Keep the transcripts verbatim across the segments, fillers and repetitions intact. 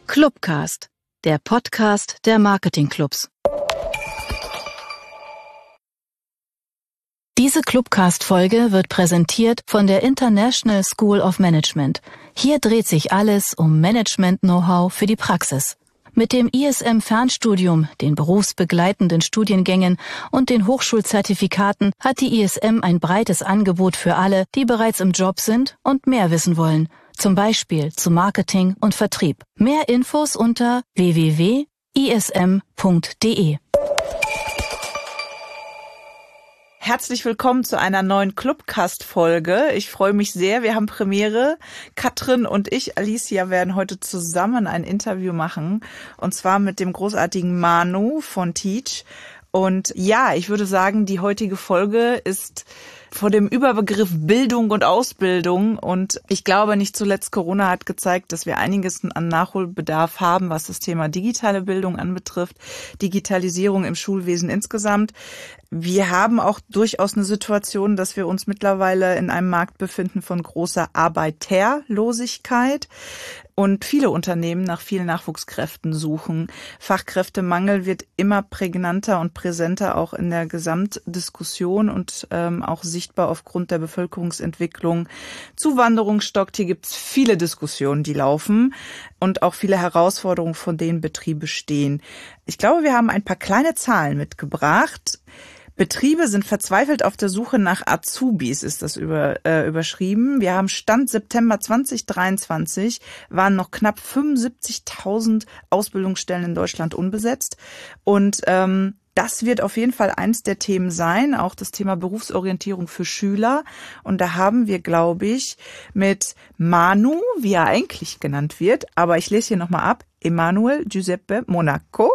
Clubcast, der Podcast der Marketingclubs. Diese Clubcast-Folge wird präsentiert von der International School of Management. Hier dreht sich alles um Management-Know-how für die Praxis. Mit dem I S M-Fernstudium, den berufsbegleitenden Studiengängen und den Hochschulzertifikaten hat die I S M ein breites Angebot für alle, die bereits im Job sind und mehr wissen wollen. Zum Beispiel zu Marketing und Vertrieb. Mehr Infos unter w w w punkt i s m punkt d e. Herzlich willkommen zu einer neuen Clubcast-Folge. Ich freue mich sehr. Wir haben Premiere. Katrin und ich, Alicia, werden heute zusammen ein Interview machen. Und zwar mit dem großartigen Manu von Teach. Und ja, ich würde sagen, die heutige Folge ist vor dem Überbegriff Bildung und Ausbildung. Und ich glaube, nicht zuletzt Corona hat gezeigt, dass wir einiges an Nachholbedarf haben, was das Thema digitale Bildung anbetrifft, Digitalisierung im Schulwesen insgesamt. Wir haben auch durchaus eine Situation, dass wir uns mittlerweile in einem Markt befinden von großer Arbeiterlosigkeit. Und viele Unternehmen nach vielen Nachwuchskräften suchen. Fachkräftemangel wird immer prägnanter und präsenter auch in der Gesamtdiskussion und ähm, auch sichtbar aufgrund der Bevölkerungsentwicklung. Zuwanderung stockt, hier gibt es viele Diskussionen, die laufen und auch viele Herausforderungen, von denen Betriebe stehen. Ich glaube, wir haben ein paar kleine Zahlen mitgebracht. Betriebe sind verzweifelt auf der Suche nach Azubis, ist das über, äh, überschrieben. Wir haben Stand September zwanzig dreiundzwanzig, waren noch knapp fünfundsiebzigtausend Ausbildungsstellen in Deutschland unbesetzt. Und ähm, das wird auf jeden Fall eins der Themen sein, auch das Thema Berufsorientierung für Schüler. Und da haben wir, glaube ich, mit Manu, wie er eigentlich genannt wird, aber ich lese hier nochmal ab, Emanuel Giuseppe Monaco,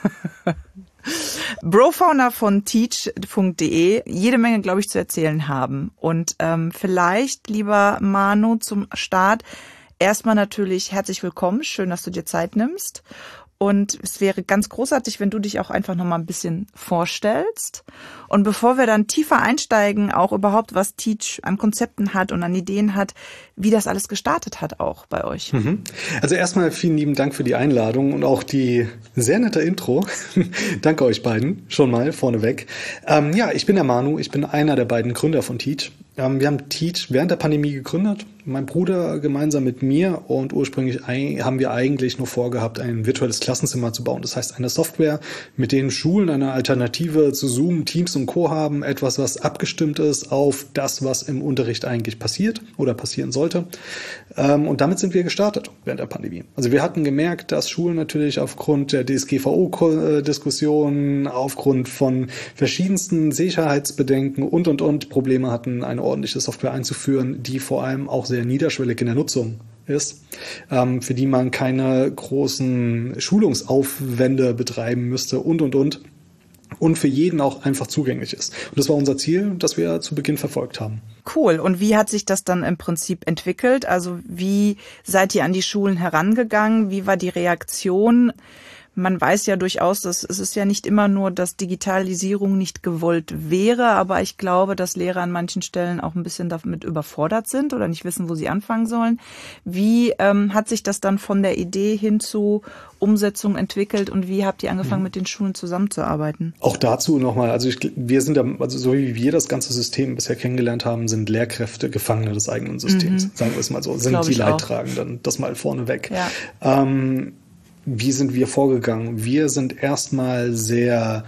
Brofounder von teach punkt d e, jede Menge, glaube ich, zu erzählen haben. Und ähm, vielleicht, lieber Manu, zum Start erstmal natürlich herzlich willkommen. Schön, dass du dir Zeit nimmst. Und es wäre ganz großartig, wenn du dich auch einfach noch mal ein bisschen vorstellst. Und bevor wir dann tiefer einsteigen, auch überhaupt, was Teach an Konzepten hat und an Ideen hat, wie das alles gestartet hat auch bei euch. Also erstmal vielen lieben Dank für die Einladung und auch die sehr nette Intro. Danke euch beiden schon mal vorneweg. Ähm, ja, ich bin der Manu, ich bin einer der beiden Gründer von Teach. Ähm, wir haben Teach während der Pandemie gegründet, mein Bruder gemeinsam mit mir, und ursprünglich ein, haben wir eigentlich nur vorgehabt, ein virtuelles Klassenzimmer zu bauen. Das heißt, eine Software, mit denen Schulen eine Alternative zu Zoom, Teams und Co. haben, etwas, was abgestimmt ist auf das, was im Unterricht eigentlich passiert oder passieren sollte. Ähm, und damit sind wir gestartet während der Pandemie. Also wir hatten gemerkt, dass Schulen natürlich aufgrund der D S G V O-Diskussionen, aufgrund von verschiedensten Sicherheitsbedenken und, und, und Probleme hatten, eine ordentliche Software einzuführen, die vor allem auch sehr niederschwellig in der Nutzung ist, ähm, für die man keine großen Schulungsaufwände betreiben müsste und, und, und. Und für jeden auch einfach zugänglich ist. Und das war unser Ziel, das wir zu Beginn verfolgt haben. Cool. Und wie hat sich das dann im Prinzip entwickelt? Also wie seid ihr an die Schulen herangegangen? Wie war die Reaktion? Man weiß ja durchaus, dass es ist ja nicht immer nur, dass Digitalisierung nicht gewollt wäre, aber ich glaube, dass Lehrer an manchen Stellen auch ein bisschen damit überfordert sind oder nicht wissen, wo sie anfangen sollen. Wie ähm, hat sich das dann von der Idee hin zu Umsetzung entwickelt und wie habt ihr angefangen, mit den Schulen zusammenzuarbeiten? Auch dazu nochmal, also ich, wir sind da, also so wie wir das ganze System bisher kennengelernt haben, sind Lehrkräfte Gefangene des eigenen Systems, mhm. sagen wir es mal so, sind die Leidtragenden, das mal vorneweg. Ja. Ähm, Wie sind wir vorgegangen? Wir sind erstmal sehr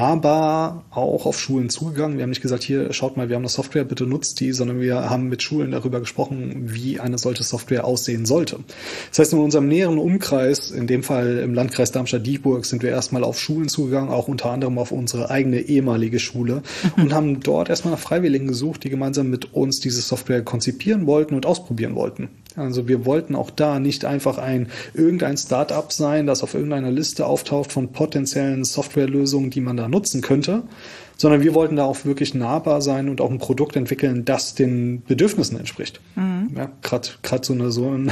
nahbar auch auf Schulen zugegangen. Wir haben nicht gesagt, hier, schaut mal, wir haben eine Software, bitte nutzt die, sondern wir haben mit Schulen darüber gesprochen, wie eine solche Software aussehen sollte. Das heißt, in unserem näheren Umkreis, in dem Fall im Landkreis Darmstadt-Dieburg, sind wir erstmal auf Schulen zugegangen, auch unter anderem auf unsere eigene ehemalige Schule mhm. und haben dort erstmal nach Freiwilligen gesucht, die gemeinsam mit uns diese Software konzipieren wollten und ausprobieren wollten. Also wir wollten auch da nicht einfach ein irgendein Start-up sein, das auf irgendeiner Liste auftaucht von potenziellen Softwarelösungen, die man da nutzen könnte, sondern wir wollten da auch wirklich nahbar sein und auch ein Produkt entwickeln, das den Bedürfnissen entspricht. Mhm. Ja, gerade gerade so eine so ein,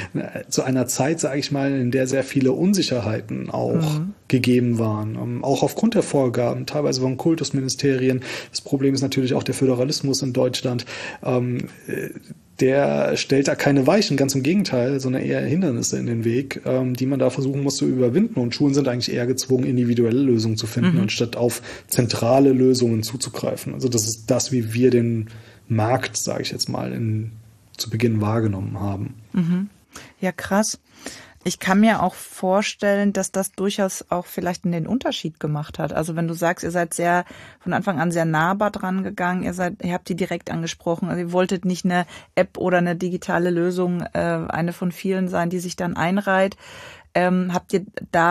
zu einer Zeit, sage ich mal, in der sehr viele Unsicherheiten auch mhm. gegeben waren, um, auch aufgrund der Vorgaben, teilweise von Kultusministerien. Das Problem ist natürlich auch der Föderalismus in Deutschland. Ähm, der stellt da keine Weichen, ganz im Gegenteil, sondern eher Hindernisse in den Weg, ähm, die man da versuchen muss zu überwinden. Und Schulen sind eigentlich eher gezwungen, individuelle Lösungen zu finden, mhm. anstatt auf zentrale Lösungen zuzugreifen. Also das ist das, wie wir den Markt, sage ich jetzt mal, in, zu Beginn wahrgenommen haben. Mhm. Ja, krass. Ich kann mir auch vorstellen, dass das durchaus auch vielleicht den Unterschied gemacht hat. Also wenn du sagst, ihr seid sehr von Anfang an sehr nahbar dran gegangen, ihr seid, ihr habt die direkt angesprochen, also ihr wolltet nicht eine App oder eine digitale Lösung, äh, eine von vielen sein, die sich dann einreiht. Ähm, habt ihr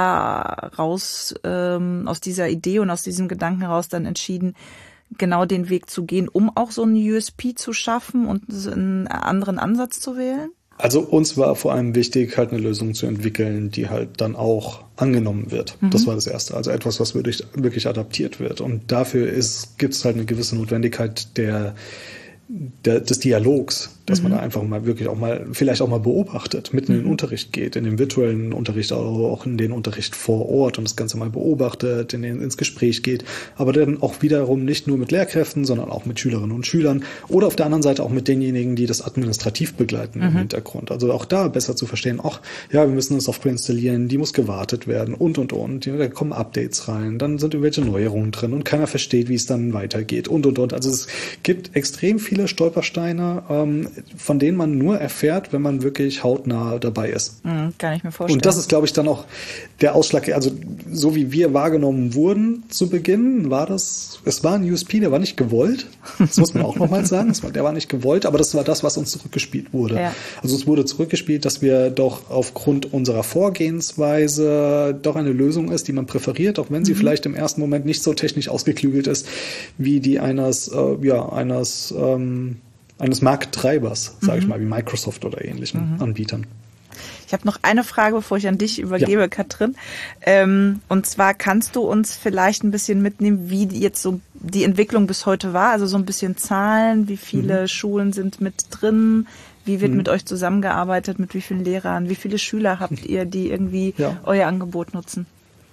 da raus, ähm, aus dieser Idee und aus diesem Gedanken heraus dann entschieden, genau den Weg zu gehen, um auch so einen U S P zu schaffen und einen anderen Ansatz zu wählen? Also uns war vor allem wichtig, halt eine Lösung zu entwickeln, die halt dann auch angenommen wird. Mhm. Das war das Erste. Also etwas, was wirklich, wirklich adaptiert wird. Und dafür gibt es halt eine gewisse Notwendigkeit der, der, des Dialogs, dass mhm. man da einfach mal wirklich auch mal, vielleicht auch mal beobachtet, mitten mhm. in den Unterricht geht, in den virtuellen Unterricht, aber auch in den Unterricht vor Ort und das Ganze mal beobachtet, in den, ins Gespräch geht, aber dann auch wiederum nicht nur mit Lehrkräften, sondern auch mit Schülerinnen und Schülern oder auf der anderen Seite auch mit denjenigen, die das administrativ begleiten mhm. im Hintergrund. Also auch da besser zu verstehen, ach, ja, wir müssen eine Software installieren, die muss gewartet werden und, und, und. Da kommen Updates rein, dann sind irgendwelche Neuerungen drin und keiner versteht, wie es dann weitergeht und, und, und. Also es gibt extrem viele Stolpersteine, ähm, von denen man nur erfährt, wenn man wirklich hautnah dabei ist. Mhm, kann ich mir vorstellen. Und das ist, glaube ich, dann auch der Ausschlag, also so wie wir wahrgenommen wurden zu Beginn, war das, es war ein U S P, der war nicht gewollt, das muss man auch nochmal sagen, der war nicht gewollt, aber das war das, was uns zurückgespielt wurde. Ja. Also es wurde zurückgespielt, dass wir doch aufgrund unserer Vorgehensweise doch eine Lösung ist, die man präferiert, auch wenn sie mhm. vielleicht im ersten Moment nicht so technisch ausgeklügelt ist, wie die eines, äh, ja, eines, ähm, eines Markttreibers, sage mhm. ich mal, wie Microsoft oder ähnlichen mhm. Anbietern. Ich habe noch eine Frage, bevor ich an dich übergebe, ja. Katrin. Ähm, und zwar kannst du uns vielleicht ein bisschen mitnehmen, wie jetzt so die Entwicklung bis heute war? Also so ein bisschen Zahlen, wie viele mhm. Schulen sind mit drin? Wie wird mhm. mit euch zusammengearbeitet? Mit wie vielen Lehrern? Wie viele Schüler habt ihr, die irgendwie ja. euer Angebot nutzen?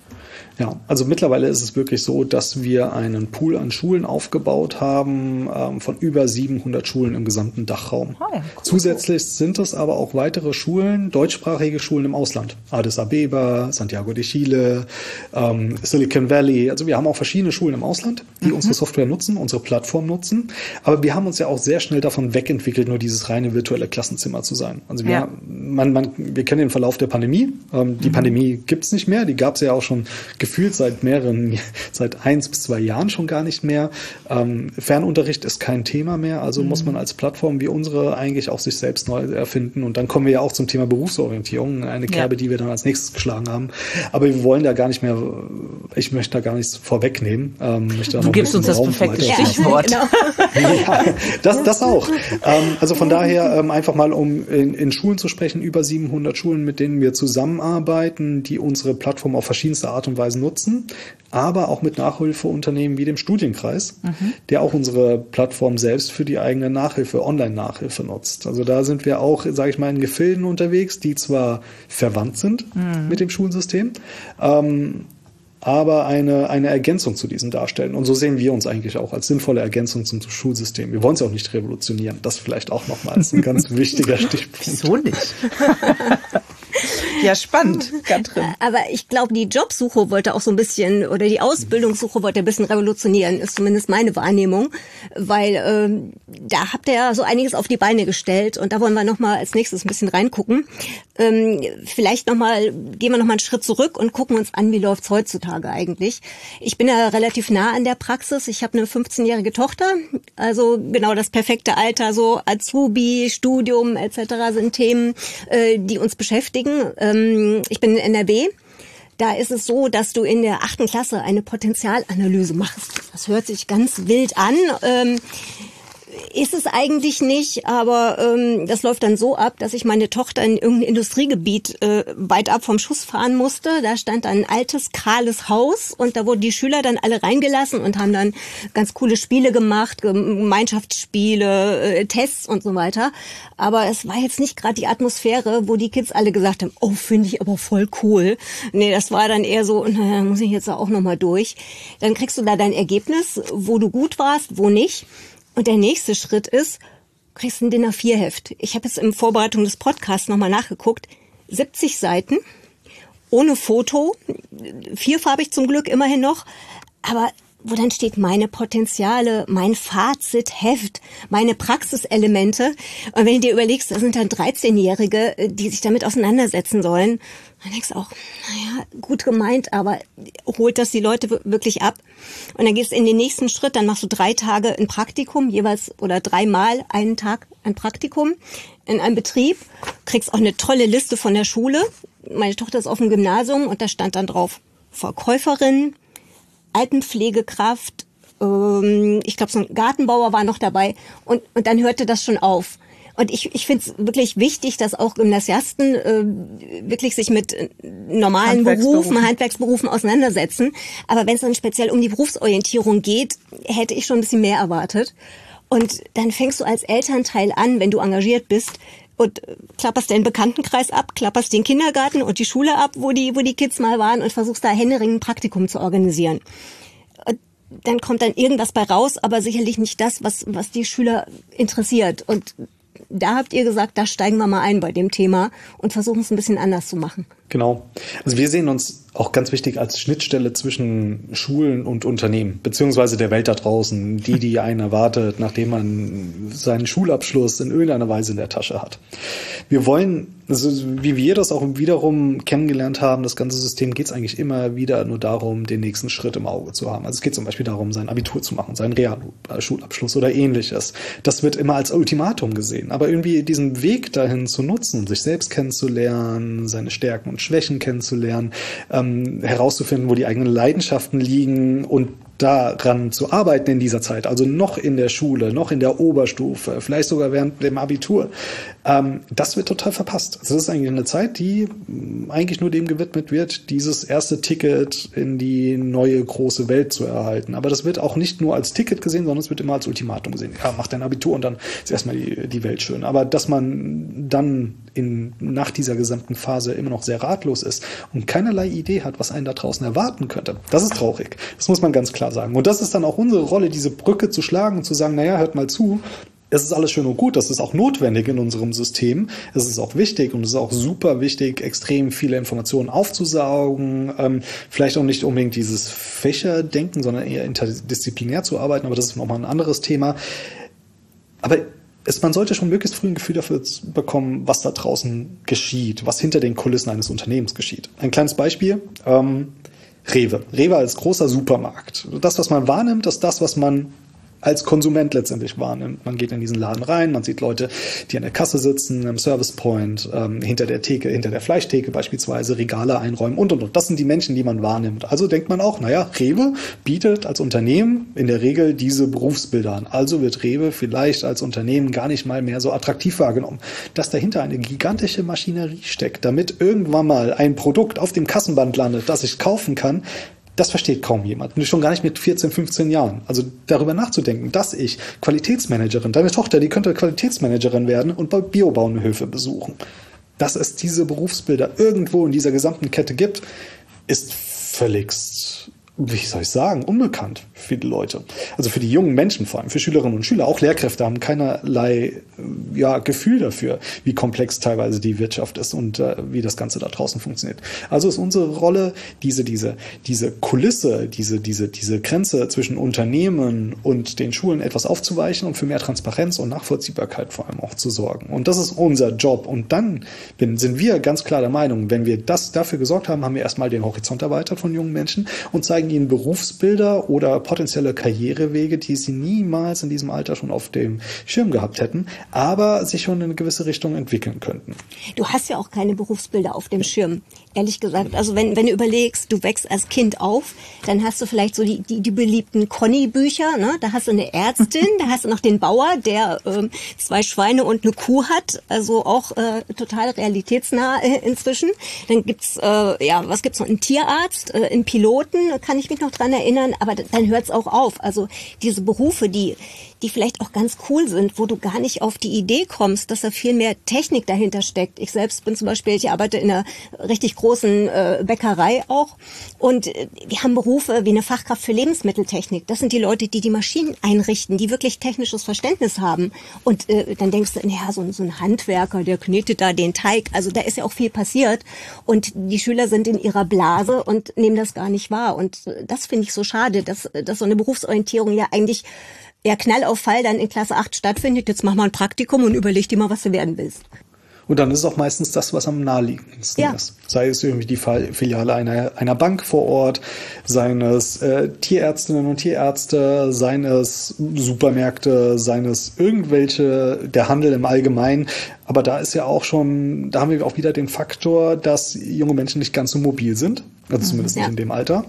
Ja, also mittlerweile ist es wirklich so, dass wir einen Pool an Schulen aufgebaut haben, ähm, von über siebenhundert Schulen im gesamten Dachraum. Oh ja, cool. Zusätzlich sind es aber auch weitere Schulen, deutschsprachige Schulen im Ausland. Addis Abeba, Santiago de Chile, ähm, Silicon Valley. Also wir haben auch verschiedene Schulen im Ausland, die mhm. unsere Software nutzen, unsere Plattform nutzen. Aber wir haben uns ja auch sehr schnell davon wegentwickelt, nur dieses reine virtuelle Klassenzimmer zu sein. Also wir, ja. man, man, wir kennen den Verlauf der Pandemie. Ähm, die mhm. Pandemie gibt's nicht mehr, die gab's ja auch schon gefühlt seit mehreren, seit eins bis zwei Jahren schon gar nicht mehr. Ähm, Fernunterricht ist kein Thema mehr, also mhm. muss man als Plattform wie unsere eigentlich auch sich selbst neu erfinden. Und dann kommen wir ja auch zum Thema Berufsorientierung, eine Kerbe, ja. die wir dann als nächstes geschlagen haben. Aber wir wollen da gar nicht mehr, ich möchte da gar nichts vorwegnehmen. Ähm, möchte da du gibst uns das Raum perfekte Stichwort. Ja, genau. ja, das, das auch. Ähm, also von daher ähm, einfach mal, um in, in Schulen zu sprechen, über siebenhundert Schulen, mit denen wir zusammenarbeiten, die unsere Plattform auf verschiedenste Art und Weise nutzen, aber auch mit Nachhilfeunternehmen wie dem Studienkreis, mhm. der auch unsere Plattform selbst für die eigene Nachhilfe, Online-Nachhilfe nutzt. Also da sind wir auch, sage ich mal, in Gefilden unterwegs, die zwar verwandt sind mhm. mit dem Schulsystem, ähm, aber eine, eine Ergänzung zu diesen darstellen. Und so sehen wir uns eigentlich auch als sinnvolle Ergänzung zum Schulsystem. Wir wollen es auch nicht revolutionieren. Das vielleicht auch nochmals ein ganz wichtiger Stichpunkt. Wieso nicht? Ja, spannend, Katrin. Aber ich glaube, die Jobsuche wollte auch so ein bisschen, oder die Ausbildungssuche wollte ein bisschen revolutionieren, ist zumindest meine Wahrnehmung, weil ähm, da habt ihr ja so einiges auf die Beine gestellt und da wollen wir nochmal als nächstes ein bisschen reingucken. Ähm, vielleicht nochmal, gehen wir nochmal einen Schritt zurück und gucken uns an, wie läuft's heutzutage eigentlich. Ich bin ja relativ nah an der Praxis, ich habe eine fünfzehnjährige Tochter, also genau das perfekte Alter, so Azubi, Studium et cetera sind Themen, äh, die uns beschäftigen. Ich bin in N R W. Da ist es so, dass du in der achten Klasse eine Potenzialanalyse machst. Das hört sich ganz wild an. Ähm, ist es eigentlich nicht, aber ähm, das läuft dann so ab, dass ich meine Tochter in irgendein Industriegebiet äh, weit ab vom Schuss fahren musste. Da stand dann ein altes, kahles Haus und da wurden die Schüler dann alle reingelassen und haben dann ganz coole Spiele gemacht, Gemeinschaftsspiele, äh, Tests und so weiter. Aber es war jetzt nicht gerade die Atmosphäre, wo die Kids alle gesagt haben, oh, finde ich aber voll cool. Nee, das war dann eher so, naja, muss ich jetzt auch nochmal durch. Dann kriegst du da dein Ergebnis, wo du gut warst, wo nicht. Und der nächste Schritt ist, kriegst ein D I N A vier Heft. Ich habe jetzt in Vorbereitung des Podcasts nochmal nachgeguckt. siebzig Seiten, ohne Foto, vierfarbig zum Glück immerhin noch, aber wo dann steht meine Potenziale, mein Fazitheft, meine Praxiselemente. Und wenn du dir überlegst, da sind dann dreizehnjährige, die sich damit auseinandersetzen sollen, dann denkst du auch, naja, gut gemeint, aber holt das die Leute wirklich ab? Und dann gehst du in den nächsten Schritt, dann machst du drei Tage ein Praktikum, jeweils oder dreimal einen Tag ein Praktikum in einem Betrieb, kriegst auch eine tolle Liste von der Schule. Meine Tochter ist auf dem Gymnasium und da stand dann drauf Verkäuferin, Altenpflegekraft, ähm, ich glaube so ein Gartenbauer war noch dabei und, und dann hörte das schon auf. Und ich, ich finde es wirklich wichtig, dass auch Gymnasiasten äh, wirklich sich mit normalen Berufen, Handwerksberufen auseinandersetzen. Aber wenn es dann speziell um die Berufsorientierung geht, hätte ich schon ein bisschen mehr erwartet. Und dann fängst du als Elternteil an, wenn du engagiert bist, und klapperst den Bekanntenkreis ab, klapperst den Kindergarten und die Schule ab, wo die, wo die Kids mal waren und versuchst da händeringend ein Praktikum zu organisieren. Und dann kommt dann irgendwas bei raus, aber sicherlich nicht das, was, was die Schüler interessiert. Und da habt ihr gesagt, da steigen wir mal ein bei dem Thema und versuchen es ein bisschen anders zu machen. Genau. Also wir sehen uns auch ganz wichtig als Schnittstelle zwischen Schulen und Unternehmen, beziehungsweise der Welt da draußen, die, die einen erwartet, nachdem man seinen Schulabschluss in irgendeiner Weise in der Tasche hat. Wir wollen, also wie wir das auch wiederum kennengelernt haben, das ganze System, geht es eigentlich immer wieder nur darum, den nächsten Schritt im Auge zu haben. Also es geht zum Beispiel darum, sein Abitur zu machen, seinen Realschulabschluss oder ähnliches. Das wird immer als Ultimatum gesehen. Aber irgendwie diesen Weg dahin zu nutzen, sich selbst kennenzulernen, seine Stärken und Schwächen kennenzulernen, ähm, herauszufinden, wo die eigenen Leidenschaften liegen und daran zu arbeiten in dieser Zeit, also noch in der Schule, noch in der Oberstufe, vielleicht sogar während dem Abitur, ähm, das wird total verpasst. Also das ist eigentlich eine Zeit, die eigentlich nur dem gewidmet wird, dieses erste Ticket in die neue große Welt zu erhalten. Aber das wird auch nicht nur als Ticket gesehen, sondern es wird immer als Ultimatum gesehen. Ja, mach dein Abitur und dann ist erstmal die, die Welt schön. Aber dass man dann in, nach dieser gesamten Phase immer noch sehr ratlos ist und keinerlei Idee hat, was einen da draußen erwarten könnte, das ist traurig. Das muss man ganz klar sagen. Und das ist dann auch unsere Rolle, diese Brücke zu schlagen und zu sagen, naja, hört mal zu, es ist alles schön und gut, das ist auch notwendig in unserem System, es ist auch wichtig und es ist auch super wichtig, extrem viele Informationen aufzusaugen, ähm, vielleicht auch nicht unbedingt dieses Fächerdenken, sondern eher interdisziplinär zu arbeiten, aber das ist nochmal ein anderes Thema. Aber es, man sollte schon möglichst früh ein Gefühl dafür bekommen, was da draußen geschieht, was hinter den Kulissen eines Unternehmens geschieht. Ein kleines Beispiel, ähm, Rewe. Rewe als großer Supermarkt. Das, was man wahrnimmt, ist das, was man als Konsument letztendlich wahrnimmt. Man geht in diesen Laden rein, man sieht Leute, die an der Kasse sitzen, im Service Point, ähm, hinter der Theke, hinter der Fleischtheke beispielsweise, Regale einräumen und, und, und. Das sind die Menschen, die man wahrnimmt. Also denkt man auch, naja, Rewe bietet als Unternehmen in der Regel diese Berufsbilder an. Also wird Rewe vielleicht als Unternehmen gar nicht mal mehr so attraktiv wahrgenommen. Dass dahinter eine gigantische Maschinerie steckt, damit irgendwann mal ein Produkt auf dem Kassenband landet, das ich kaufen kann, das versteht kaum jemand. Und schon gar nicht mit vierzehn, fünfzehn Jahren. Also darüber nachzudenken, dass ich Qualitätsmanagerin, deine Tochter, die könnte Qualitätsmanagerin werden und bei Biobauernhöfe besuchen. Dass es diese Berufsbilder irgendwo in dieser gesamten Kette gibt, ist völligst, wie soll ich sagen, unbekannt für die Leute. Also für die jungen Menschen vor allem, für Schülerinnen und Schüler. Auch Lehrkräfte haben keinerlei ja, Gefühl dafür, wie komplex teilweise die Wirtschaft ist und äh, wie das Ganze da draußen funktioniert. Also ist unsere Rolle, diese, diese, diese Kulisse, diese, diese, diese Grenze zwischen Unternehmen und den Schulen etwas aufzuweichen und für mehr Transparenz und Nachvollziehbarkeit vor allem auch zu sorgen. Und das ist unser Job. Und dann bin, sind wir ganz klar der Meinung, wenn wir das dafür gesorgt haben, haben wir erstmal den Horizont erweitert von jungen Menschen und zeigen ihnen Berufsbilder oder potenzielle Karrierewege, die sie niemals in diesem Alter schon auf dem Schirm gehabt hätten, aber sich schon in eine gewisse Richtung entwickeln könnten. Du hast ja auch keine Berufsbilder auf dem Schirm, ehrlich gesagt. Also wenn, wenn du überlegst, du wächst als Kind auf, dann hast du vielleicht so die, die, die beliebten Conny-Bücher, ne? Da hast du eine Ärztin, da hast du noch den Bauer, der ähm, zwei Schweine und eine Kuh hat, also auch äh, total realitätsnah äh, inzwischen. Dann gibt's, äh, ja, was gibt's noch? Einen Tierarzt, äh, einen Piloten, kann ich mich noch dran erinnern, aber dann hört es auch auf. Also diese Berufe, die die vielleicht auch ganz cool sind, wo du gar nicht auf die Idee kommst, dass da viel mehr Technik dahinter steckt. Ich selbst bin zum Beispiel, ich arbeite in einer richtig großen äh, Bäckerei auch und äh, wir haben Berufe wie eine Fachkraft für Lebensmitteltechnik. Das sind die Leute, die die Maschinen einrichten, die wirklich technisches Verständnis haben. Und äh, dann denkst du, naja, so, so ein Handwerker, der knetet da den Teig. Also da ist ja auch viel passiert und die Schüler sind in ihrer Blase und nehmen das gar nicht wahr. Und äh, das finde ich so schade, dass, dass so eine Berufsorientierung ja eigentlich ja Knall auf Fall dann in Klasse acht stattfindet. Jetzt mach mal ein Praktikum und überleg dir mal, was du werden willst. Und dann ist es auch meistens das, was am naheliegendsten ja. ist. Sei es irgendwie die Filiale einer, einer Bank vor Ort, seien es äh, Tierärztinnen und Tierärzte, seien es Supermärkte, seien es irgendwelche, der Handel im Allgemeinen. Aber da ist ja auch schon, da haben wir auch wieder den Faktor, dass junge Menschen nicht ganz so mobil sind. Also zumindest ja. nicht in dem Alter.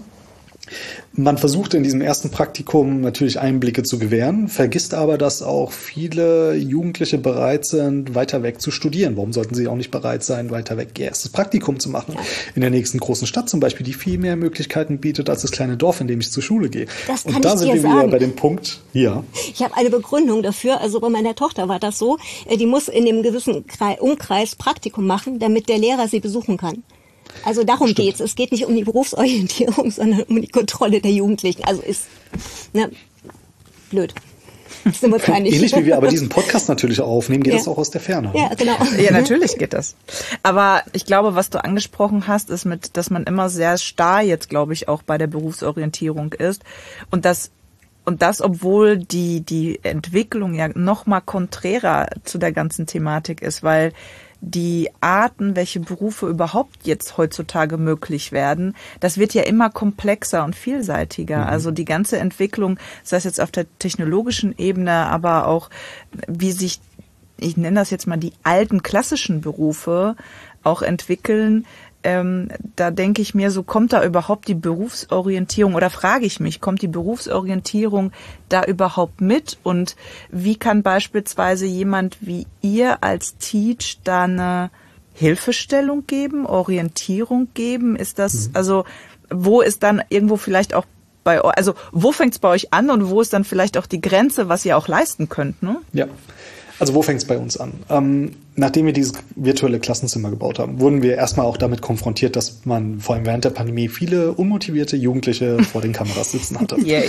Man versucht in diesem ersten Praktikum natürlich Einblicke zu gewähren, vergisst aber, dass auch viele Jugendliche bereit sind, weiter weg zu studieren. Warum sollten sie auch nicht bereit sein, weiter weg ihr erstes Praktikum zu machen? In der nächsten großen Stadt zum Beispiel, die viel mehr Möglichkeiten bietet als das kleine Dorf, in dem ich zur Schule gehe. Das kann Und da ich sind dir wir sagen. wieder bei dem Punkt, ja. Ich habe eine Begründung dafür. Also bei meiner Tochter war das so, die muss in einem gewissen Umkreis Praktikum machen, damit der Lehrer sie besuchen kann. Also darum Stimmt. geht's. Es geht nicht um die Berufsorientierung, sondern um die Kontrolle der Jugendlichen. Also ist ne, blöd. Sind wir gar nicht. Ähnlich wie wir aber diesen Podcast natürlich auch aufnehmen, geht ja. das auch aus der Ferne. Ja, genau. Ja, natürlich geht das. Aber ich glaube, was du angesprochen hast, ist mit, dass man immer sehr starr jetzt, glaube ich, auch bei der Berufsorientierung ist. Und das Und das, obwohl die, die Entwicklung ja noch mal konträrer zu der ganzen Thematik ist, weil die Arten, welche Berufe überhaupt jetzt heutzutage möglich werden, das wird ja immer komplexer und vielseitiger. Mhm. Also die ganze Entwicklung, sei es jetzt auf der technologischen Ebene, aber auch wie sich, ich nenne das jetzt mal die alten klassischen Berufe auch entwickeln, Ähm, da denke ich mir, so kommt da überhaupt die Berufsorientierung oder frage ich mich, kommt die Berufsorientierung da überhaupt mit und wie kann beispielsweise jemand wie ihr als Teach da eine Hilfestellung geben, Orientierung geben? Ist das, mhm. also wo ist dann irgendwo vielleicht auch bei euch, also wo fängt es bei euch an und wo ist dann vielleicht auch die Grenze, was ihr auch leisten könnt, ne? Ja. Also wo fängt es bei uns an? Ähm, nachdem wir dieses virtuelle Klassenzimmer gebaut haben, wurden wir erstmal auch damit konfrontiert, dass man vor allem während der Pandemie viele unmotivierte Jugendliche vor den Kameras sitzen hatte. Yay.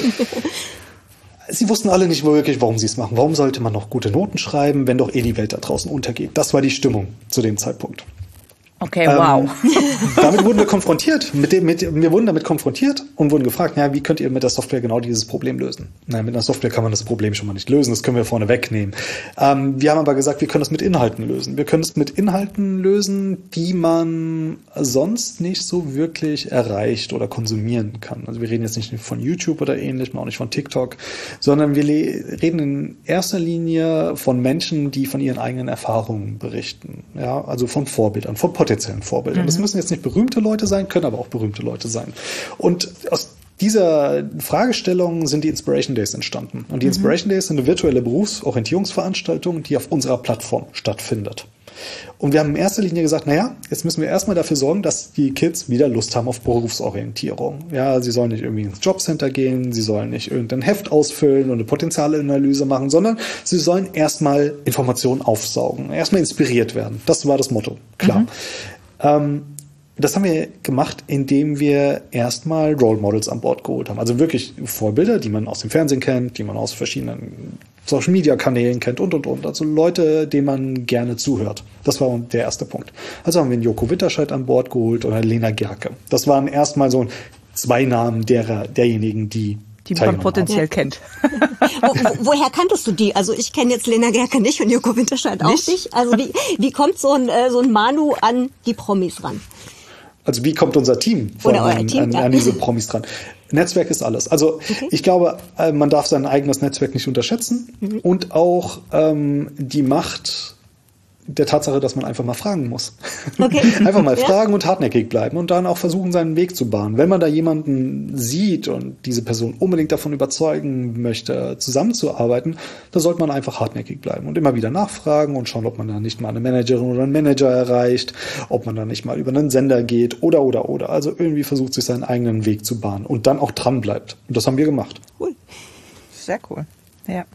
Sie wussten alle nicht wirklich, warum sie es machen. Warum sollte man noch gute Noten schreiben, wenn doch eh die Welt da draußen untergeht? Das war die Stimmung zu dem Zeitpunkt. Okay, wow. Ähm, damit wurden wir konfrontiert. Mit dem, mit, wir wurden damit konfrontiert und wurden gefragt, ja, wie könnt ihr mit der Software genau dieses Problem lösen? Na, mit einer Software kann man das Problem schon mal nicht lösen. Das können wir vorne wegnehmen. Ähm, wir haben aber gesagt, wir können das mit Inhalten lösen. Wir können es mit Inhalten lösen, die man sonst nicht so wirklich erreicht oder konsumieren kann. Also wir reden jetzt nicht von YouTube oder ähnlichem, auch nicht von TikTok, sondern wir le- reden in erster Linie von Menschen, die von ihren eigenen Erfahrungen berichten. Ja, also von Vorbildern, von potenziellen Vorbildern. Mhm. Das müssen jetzt nicht berühmte Leute sein, können aber auch berühmte Leute sein. Und aus dieser Fragestellung sind die Inspiration Days entstanden. Und die Inspiration mhm. Days sind eine virtuelle Berufsorientierungsveranstaltung, die auf unserer Plattform stattfindet. Und wir haben in erster Linie gesagt, naja, jetzt müssen wir erstmal dafür sorgen, dass die Kids wieder Lust haben auf Berufsorientierung. Ja, sie sollen nicht irgendwie ins Jobcenter gehen, sie sollen nicht irgendein Heft ausfüllen und eine Potenzialanalyse machen, sondern sie sollen erstmal Informationen aufsaugen, erstmal inspiriert werden. Das war das Motto, klar. Mhm. Ähm, Das haben wir gemacht, indem wir erstmal Role Models an Bord geholt haben. Also wirklich Vorbilder, die man aus dem Fernsehen kennt, die man aus verschiedenen Social-Media-Kanälen kennt und, und, und. Also Leute, denen man gerne zuhört. Das war der erste Punkt. Also haben wir einen Joko Winterscheid an Bord geholt oder Lena Gerke. Das waren erstmal so zwei Namen derer, derjenigen, die Die man potenziell haben. kennt. Wo, wo, woher kanntest du die? Also ich kenne jetzt Lena Gerke nicht und Joko Winterscheid auch nicht. nicht. Also wie, wie kommt so ein, so ein Manu an die Promis ran? Also wie kommt unser Team, von, Oder euer Team an, an, an diese Promis dran? Netzwerk ist alles. Also okay. ich glaube, man darf sein eigenes Netzwerk nicht unterschätzen mhm. und auch ähm, die Macht der Tatsache, dass man einfach mal fragen muss. Okay. Einfach mal ja. fragen und hartnäckig bleiben und dann auch versuchen, seinen Weg zu bahnen. Wenn man da jemanden sieht und diese Person unbedingt davon überzeugen möchte, zusammenzuarbeiten, dann sollte man einfach hartnäckig bleiben und immer wieder nachfragen und schauen, ob man da nicht mal eine Managerin oder einen Manager erreicht, ob man da nicht mal über einen Sender geht oder, oder, oder. Also irgendwie versucht, sich seinen eigenen Weg zu bahnen und dann auch dran bleibt. Und das haben wir gemacht. Cool. Sehr cool. Ja.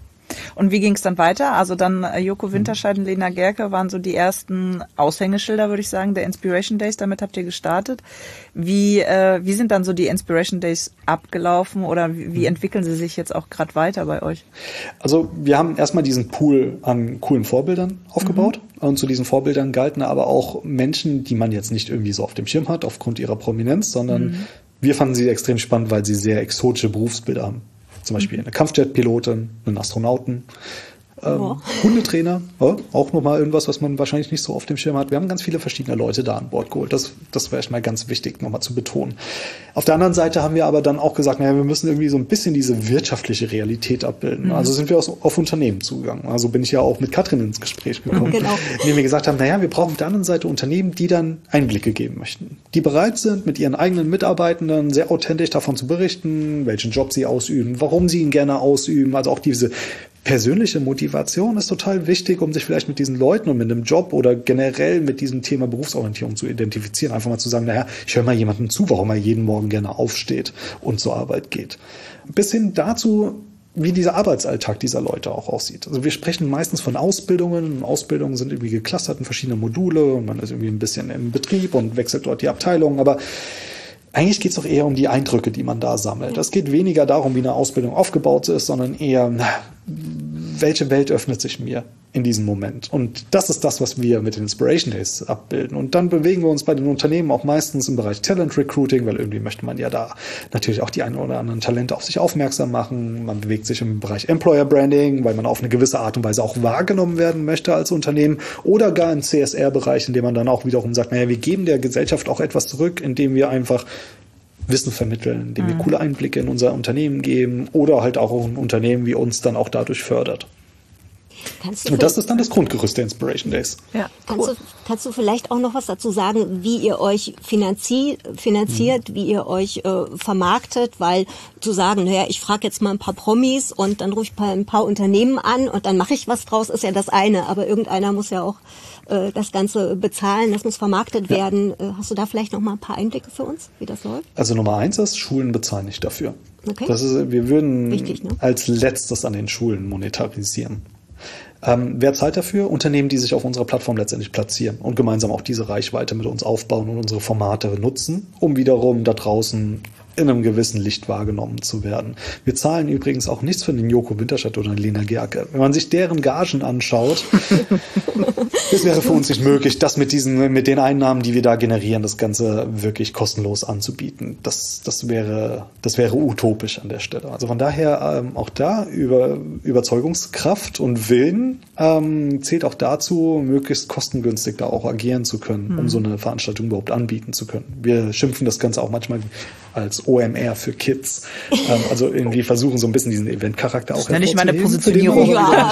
Und wie ging es dann weiter? Also dann äh, Joko Winterscheid und Lena Gerke waren so die ersten Aushängeschilder, würde ich sagen, der Inspiration Days. Damit habt ihr gestartet. Wie äh, wie sind dann so die Inspiration Days abgelaufen oder wie, wie entwickeln sie sich jetzt auch gerade weiter bei euch? Also wir haben erstmal diesen Pool an coolen Vorbildern aufgebaut. Mhm. Und zu diesen Vorbildern galten aber auch Menschen, die man jetzt nicht irgendwie so auf dem Schirm hat, aufgrund ihrer Prominenz, sondern mhm. wir fanden sie extrem spannend, weil sie sehr exotische Berufsbilder haben. Zum Beispiel eine Kampfjet-Pilotin, einen Astronauten, ähm, oh. Hundetrainer, ja, auch nochmal irgendwas, was man wahrscheinlich nicht so auf dem Schirm hat. Wir haben ganz viele verschiedene Leute da an Bord geholt. Das, das wäre erstmal ganz wichtig, nochmal zu betonen. Auf der anderen Seite haben wir aber dann auch gesagt, naja, wir müssen irgendwie so ein bisschen diese wirtschaftliche Realität abbilden. Mhm. Also sind wir auf, auf Unternehmen zugegangen. Also bin ich ja auch mit Katrin ins Gespräch gekommen, genau. indem wir gesagt haben, naja, wir brauchen auf der anderen Seite Unternehmen, die dann Einblicke geben möchten. Die bereit sind, mit ihren eigenen Mitarbeitenden sehr authentisch davon zu berichten, welchen Job sie ausüben, warum sie ihn gerne ausüben. Also auch diese persönliche Motivation ist total wichtig, um sich vielleicht mit diesen Leuten und mit einem Job oder generell mit diesem Thema Berufsorientierung zu identifizieren. Einfach mal zu sagen, naja, ich höre mal jemandem zu, warum er jeden Morgen gerne aufsteht und zur Arbeit geht. Bis hin dazu, wie dieser Arbeitsalltag dieser Leute auch aussieht. Also wir sprechen meistens von Ausbildungen. Ausbildungen sind irgendwie geclustert in verschiedene Module und man ist irgendwie ein bisschen im Betrieb und wechselt dort die Abteilung, aber eigentlich geht es doch eher um die Eindrücke, die man da sammelt. Es geht weniger darum, wie eine Ausbildung aufgebaut ist, sondern eher, na, welche Welt öffnet sich mir in diesem Moment? Und das ist das, was wir mit den Inspiration Days abbilden. Und dann bewegen wir uns bei den Unternehmen auch meistens im Bereich Talent Recruiting, weil irgendwie möchte man ja da natürlich auch die einen oder anderen Talente auf sich aufmerksam machen. Man bewegt sich im Bereich Employer Branding, weil man auf eine gewisse Art und Weise auch wahrgenommen werden möchte als Unternehmen. Oder gar im C S R-Bereich, in dem man dann auch wiederum sagt, naja, wir geben der Gesellschaft auch etwas zurück, indem wir einfach Wissen vermitteln, indem wir coole Einblicke in unser Unternehmen geben oder halt auch ein Unternehmen wie uns dann auch dadurch fördert. Und das ist dann das Grundgerüst der Inspiration Days. Ja, kannst, cool. du, kannst du vielleicht auch noch was dazu sagen, wie ihr euch finanziert, finanziert mhm. wie ihr euch äh, vermarktet? Weil zu sagen, naja, ich frage jetzt mal ein paar Promis und dann rufe ich ein paar Unternehmen an und dann mache ich was draus, ist ja das eine. Aber irgendeiner muss ja auch äh, das Ganze bezahlen, das muss vermarktet ja. werden. Äh, hast du da vielleicht noch mal ein paar Einblicke für uns, wie das läuft? Also Nummer eins ist, Schulen bezahlen nicht dafür. Okay. Das ist, wir würden Wichtig, ne? als letztes an den Schulen monetarisieren. Ähm, wer zahlt dafür? Unternehmen, die sich auf unserer Plattform letztendlich platzieren und gemeinsam auch diese Reichweite mit uns aufbauen und unsere Formate nutzen, um wiederum da draußen in einem gewissen Licht wahrgenommen zu werden. Wir zahlen übrigens auch nichts für den Joko Winterscheid oder den Lena Gerke. Wenn man sich deren Gagen anschaut, es wäre für uns nicht möglich, das mit diesen, mit den Einnahmen, die wir da generieren, das Ganze wirklich kostenlos anzubieten. Das, das wäre, das wäre utopisch an der Stelle. Also von daher ähm, auch da über Überzeugungskraft und Willen ähm, zählt auch dazu, möglichst kostengünstig da auch agieren zu können, mhm. um so eine Veranstaltung überhaupt anbieten zu können. Wir schimpfen das Ganze auch manchmal als O M R für Kids. ähm, also irgendwie versuchen so ein bisschen diesen Event-Charakter auch hervorzuheben. Das ist nicht meine Positionierung. Ja.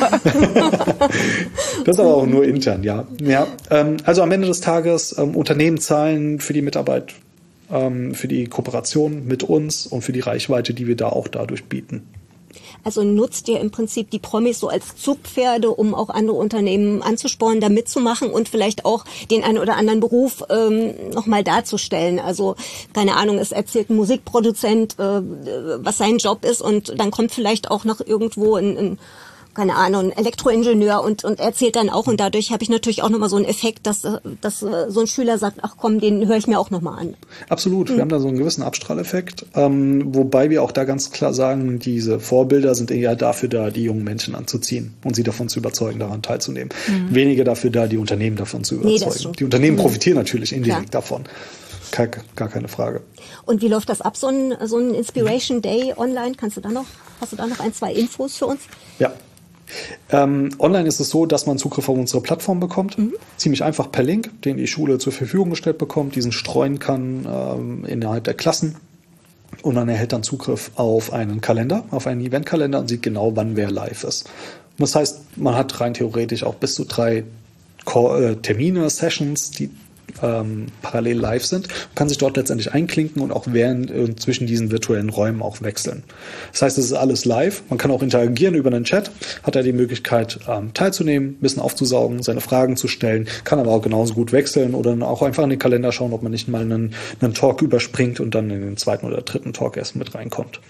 Das ist aber auch nur intern, ja. ja ähm, also am Ende des Tages, ähm, Unternehmen zahlen für die Mitarbeit, ähm, für die Kooperation mit uns und für die Reichweite, die wir da auch dadurch bieten. Also nutzt ihr im Prinzip die Promis so als Zugpferde, um auch andere Unternehmen anzuspornen, da mitzumachen und vielleicht auch den einen oder anderen Beruf ähm, nochmal darzustellen. Also keine Ahnung, es erzählt ein Musikproduzent, äh, was sein Job ist und dann kommt vielleicht auch noch irgendwo ein, ein keine Ahnung, ein Elektroingenieur und, und erzählt dann auch und dadurch habe ich natürlich auch nochmal so einen Effekt, dass, dass so ein Schüler sagt, ach komm, den höre ich mir auch nochmal an. Absolut, mhm. wir haben da so einen gewissen Abstrahleffekt, ähm, wobei wir auch da ganz klar sagen, diese Vorbilder sind eher dafür da, die jungen Menschen anzuziehen und sie davon zu überzeugen, daran teilzunehmen. Mhm. Weniger dafür da, die Unternehmen davon zu überzeugen. Nee, die Unternehmen mhm. profitieren natürlich indirekt Klar. davon. Gar, gar keine Frage. Und wie läuft das ab, so ein, so ein Inspiration Day online? Kannst du da noch, hast du da noch ein, zwei Infos für uns? Ja. Ähm, online ist es so, dass man Zugriff auf unsere Plattform bekommt. Mhm. Ziemlich einfach per Link, den die Schule zur Verfügung gestellt bekommt, diesen streuen kann ähm, innerhalb der Klassen. Und man erhält dann Zugriff auf einen Kalender, auf einen Eventkalender und sieht genau, wann wer live ist. Und das heißt, man hat rein theoretisch auch bis zu drei Call, äh, Termine, Sessions, die ähm, parallel live sind, kann sich dort letztendlich einklinken und auch während äh, zwischen diesen virtuellen Räumen auch wechseln. Das heißt, es ist alles live. Man kann auch interagieren über einen Chat, hat er die Möglichkeit ähm, teilzunehmen, Wissen aufzusaugen, seine Fragen zu stellen, kann aber auch genauso gut wechseln oder dann auch einfach in den Kalender schauen, ob man nicht mal einen, einen Talk überspringt und dann in den zweiten oder dritten Talk erst mit reinkommt.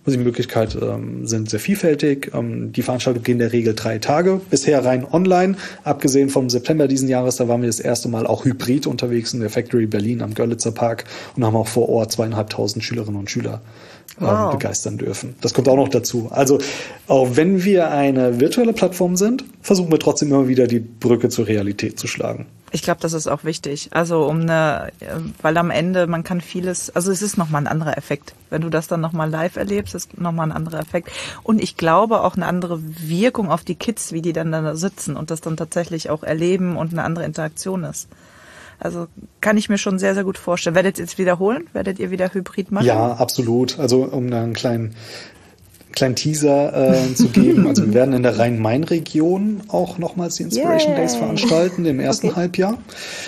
Also die Möglichkeiten ähm, sind sehr vielfältig. Ähm, die Veranstaltungen gehen in der Regel drei Tage. Bisher rein online. Abgesehen vom September diesen Jahres, da waren wir das erste Mal auch hybrid unterwegs in der Factory Berlin am Görlitzer Park und haben auch vor Ort zweieinhalbtausend Schülerinnen und Schüler wow. ähm, begeistern dürfen. Das kommt auch noch dazu. Also auch wenn wir eine virtuelle Plattform sind, versuchen wir trotzdem immer wieder die Brücke zur Realität zu schlagen. Ich glaube, das ist auch wichtig. Also um eine, weil am Ende man kann vieles, also es ist nochmal ein anderer Effekt. Wenn du das dann nochmal live erlebst, ist nochmal ein anderer Effekt. Und ich glaube auch eine andere Wirkung auf die Kids, wie die dann da sitzen und das dann tatsächlich auch erleben und eine andere Interaktion ist. Also kann ich mir schon sehr, sehr gut vorstellen. Werdet ihr jetzt wiederholen? Werdet ihr wieder Hybrid machen? Ja, absolut. Also um da einen kleinen kleinen Teaser äh, zu geben. Also wir werden in der Rhein-Main-Region auch nochmals die Inspiration Yay. Days veranstalten im ersten okay. Halbjahr.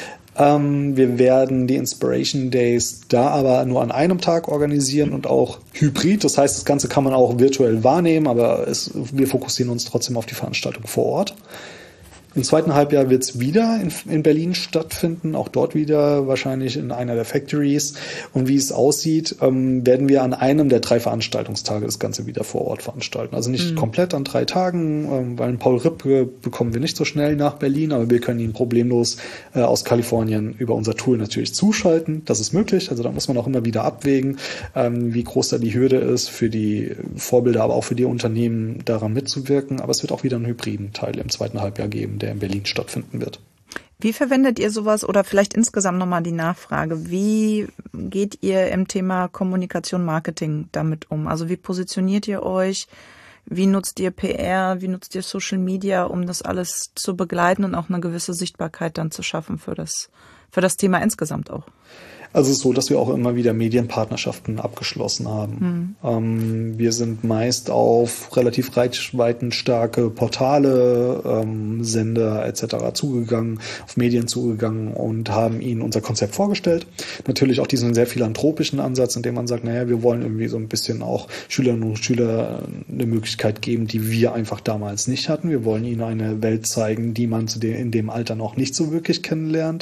Ähm, wir werden die Inspiration Days da aber nur an einem Tag organisieren und auch hybrid. Das heißt, das Ganze kann man auch virtuell wahrnehmen, aber es, wir fokussieren uns trotzdem auf die Veranstaltung vor Ort. Im zweiten Halbjahr wird es wieder in, in Berlin stattfinden, auch dort wieder wahrscheinlich in einer der Factories. Und wie es aussieht, ähm, werden wir an einem der drei Veranstaltungstage das Ganze wieder vor Ort veranstalten. Also nicht mhm. komplett an drei Tagen, ähm, weil einen Paul Ripke bekommen wir nicht so schnell nach Berlin, aber wir können ihn problemlos äh, aus Kalifornien über unser Tool natürlich zuschalten. Das ist möglich, also da muss man auch immer wieder abwägen, ähm, wie groß da die Hürde ist für die Vorbilder, aber auch für die Unternehmen daran mitzuwirken. Aber es wird auch wieder einen hybriden Teil im zweiten Halbjahr geben, der in Berlin stattfinden wird. Wie verwendet ihr sowas oder vielleicht insgesamt nochmal die Nachfrage, wie geht ihr im Thema Kommunikation, Marketing damit um? Also wie positioniert ihr euch? Wie nutzt ihr P R? Wie nutzt ihr Social Media, um das alles zu begleiten und auch eine gewisse Sichtbarkeit dann zu schaffen für das, für das Thema insgesamt auch? Also es ist so, dass wir auch immer wieder Medienpartnerschaften abgeschlossen haben. Mhm. Ähm, wir sind meist auf relativ reichweitenstarke Portale, ähm, Sender et cetera zugegangen, auf Medien zugegangen und haben ihnen unser Konzept vorgestellt. Natürlich auch diesen sehr philanthropischen Ansatz, in dem man sagt, naja, wir wollen irgendwie so ein bisschen auch Schülerinnen und Schüler eine Möglichkeit geben, die wir einfach damals nicht hatten. Wir wollen ihnen eine Welt zeigen, die man zu dem, in dem Alter noch nicht so wirklich kennenlernt.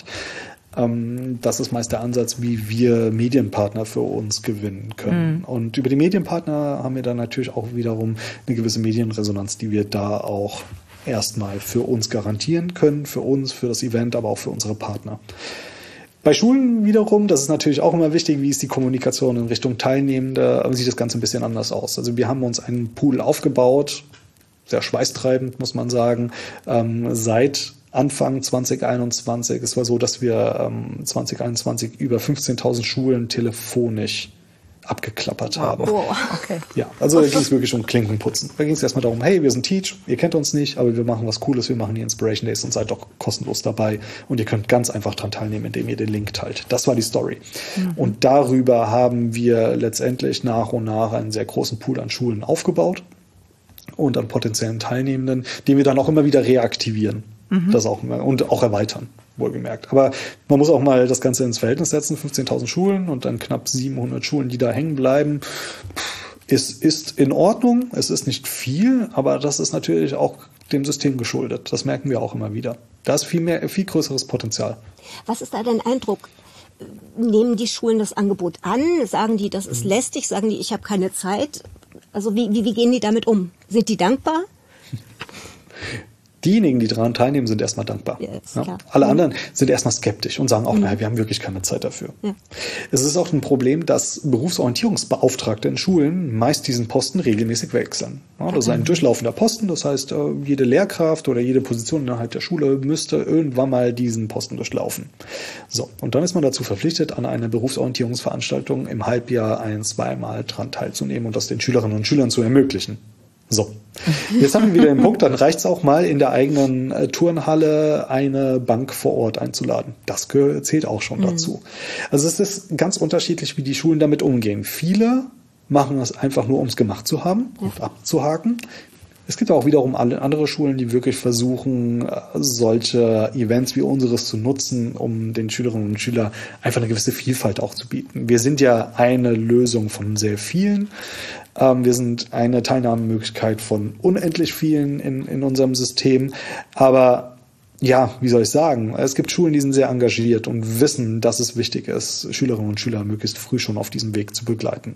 Das ist meist der Ansatz, wie wir Medienpartner für uns gewinnen können. Mhm. Und über die Medienpartner haben wir dann natürlich auch wiederum eine gewisse Medienresonanz, die wir da auch erstmal für uns garantieren können, für uns, für das Event, aber auch für unsere Partner. Bei Schulen wiederum, das ist natürlich auch immer wichtig, wie ist die Kommunikation in Richtung Teilnehmende, sieht das Ganze ein bisschen anders aus. Also wir haben uns einen Pool aufgebaut, sehr schweißtreibend, muss man sagen, ähm, seit Anfang zwanzig einundzwanzig. Es war so, dass wir ähm, zwanzig einundzwanzig über fünfzehntausend Schulen telefonisch abgeklappert haben. Oh, okay. Ja, also da ging es wirklich um Klinkenputzen. Da ging es erstmal darum, hey, wir sind Teach, ihr kennt uns nicht, aber wir machen was Cooles, wir machen die Inspiration Days und seid doch kostenlos dabei und ihr könnt ganz einfach dran teilnehmen, indem ihr den Link teilt. Das war die Story. Mhm. Und darüber haben wir letztendlich nach und nach einen sehr großen Pool an Schulen aufgebaut und an potenziellen Teilnehmenden, den wir dann auch immer wieder reaktivieren. Mhm. Das auch immer, und auch erweitern, wohlgemerkt. Aber man muss auch mal das Ganze ins Verhältnis setzen, fünfzehntausend Schulen und dann knapp siebenhundert Schulen, die da hängen bleiben. Es ist in Ordnung, es ist nicht viel, aber das ist natürlich auch dem System geschuldet. Das merken wir auch immer wieder. Da ist viel mehr, viel größeres Potenzial. Was ist da dein Eindruck? Nehmen die Schulen das Angebot an? Sagen die, das ist mhm. lästig? Sagen die, ich habe keine Zeit? Also wie, wie, wie gehen die damit um? Sind die dankbar? Diejenigen, die daran teilnehmen, sind erstmal dankbar. Yes, ja. Alle anderen sind erstmal skeptisch und sagen auch, mhm. naja, wir haben wirklich keine Zeit dafür. Ja. Es ist auch ein Problem, dass Berufsorientierungsbeauftragte in Schulen meist diesen Posten regelmäßig wechseln. Ja, das ist ein durchlaufender Posten, das heißt, jede Lehrkraft oder jede Position innerhalb der Schule müsste irgendwann mal diesen Posten durchlaufen. So, und dann ist man dazu verpflichtet, an einer Berufsorientierungsveranstaltung im Halbjahr ein-, zweimal dran teilzunehmen und das den Schülerinnen und Schülern zu ermöglichen. So, jetzt haben wir wieder den Punkt, dann reicht es auch mal in der eigenen äh, Turnhalle eine Bank vor Ort einzuladen. Das zählt auch schon mhm. dazu. Also es ist ganz unterschiedlich, wie die Schulen damit umgehen. Viele machen das einfach nur, um es gemacht zu haben ja. und abzuhaken. Es gibt auch wiederum alle andere Schulen, die wirklich versuchen, solche Events wie unseres zu nutzen, um den Schülerinnen und Schülern einfach eine gewisse Vielfalt auch zu bieten. Wir sind ja eine Lösung von sehr vielen. Wir sind eine Teilnahmemöglichkeit von unendlich vielen in, in unserem System. Aber ja, wie soll ich sagen? Es gibt Schulen, die sind sehr engagiert und wissen, dass es wichtig ist, Schülerinnen und Schüler möglichst früh schon auf diesem Weg zu begleiten.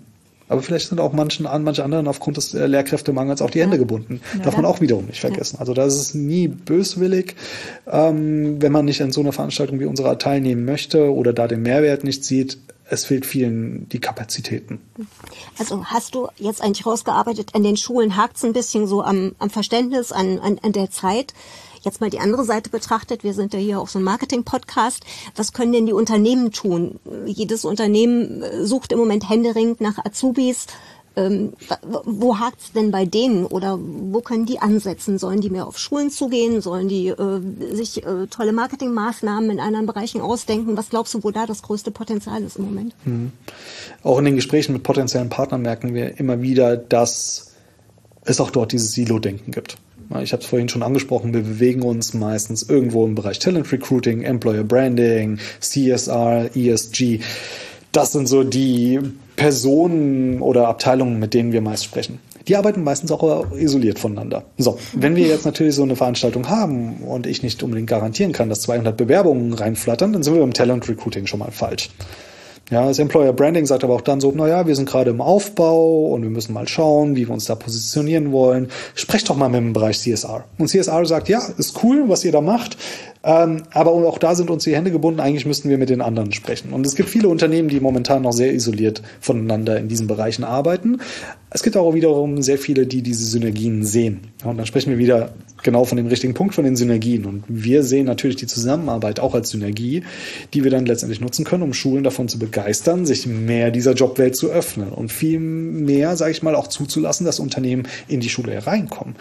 Aber vielleicht sind auch manchen, manche anderen aufgrund des Lehrkräftemangels auch die Hände gebunden. Ja. Darf man auch wiederum nicht vergessen. Also da ist es nie böswillig, ähm, wenn man nicht an so einer Veranstaltung wie unserer teilnehmen möchte oder da den Mehrwert nicht sieht. Es fehlt vielen die Kapazitäten. Also hast du jetzt eigentlich rausgearbeitet, an den Schulen hakt es ein bisschen so am, am Verständnis, an, an, an der Zeit. Jetzt mal die andere Seite betrachtet, wir sind ja hier auch so ein Marketing-Podcast. Was können denn die Unternehmen tun? Jedes Unternehmen sucht im Moment händeringend nach Azubis. Ähm, wo hakt's denn bei denen oder wo können die ansetzen? Sollen die mehr auf Schulen zugehen? Sollen die äh, sich äh, tolle Marketingmaßnahmen in anderen Bereichen ausdenken? Was glaubst du, wo da das größte Potenzial ist im Moment? Mhm. Auch in den Gesprächen mit potenziellen Partnern merken wir immer wieder, dass es auch dort dieses Silo-Denken gibt. Ich habe es vorhin schon angesprochen, wir bewegen uns meistens irgendwo im Bereich Talent Recruiting, Employer Branding, C S R, E S G. Das sind so die Personen oder Abteilungen, mit denen wir meist sprechen. Die arbeiten meistens auch isoliert voneinander. So, wenn wir jetzt natürlich so eine Veranstaltung haben und ich nicht unbedingt garantieren kann, dass zweihundert Bewerbungen reinflattern, dann sind wir beim Talent Recruiting schon mal falsch. Ja, das Employer Branding sagt aber auch dann so, naja, wir sind gerade im Aufbau und wir müssen mal schauen, wie wir uns da positionieren wollen. Sprecht doch mal mit dem Bereich C S R. Und C S R sagt, ja, ist cool, was ihr da macht. Ähm, aber auch da sind uns die Hände gebunden. Eigentlich müssten wir mit den anderen sprechen. Und es gibt viele Unternehmen, die momentan noch sehr isoliert voneinander in diesen Bereichen arbeiten. Es gibt auch wiederum sehr viele, die diese Synergien sehen. Ja, und dann sprechen wir wieder genau von dem richtigen Punkt, von den Synergien. Und wir sehen natürlich die Zusammenarbeit auch als Synergie, die wir dann letztendlich nutzen können, um Schulen davon zu begeistern, sich mehr dieser Jobwelt zu öffnen und viel mehr, sage ich mal, auch zuzulassen, dass Unternehmen in die Schule hereinkommen.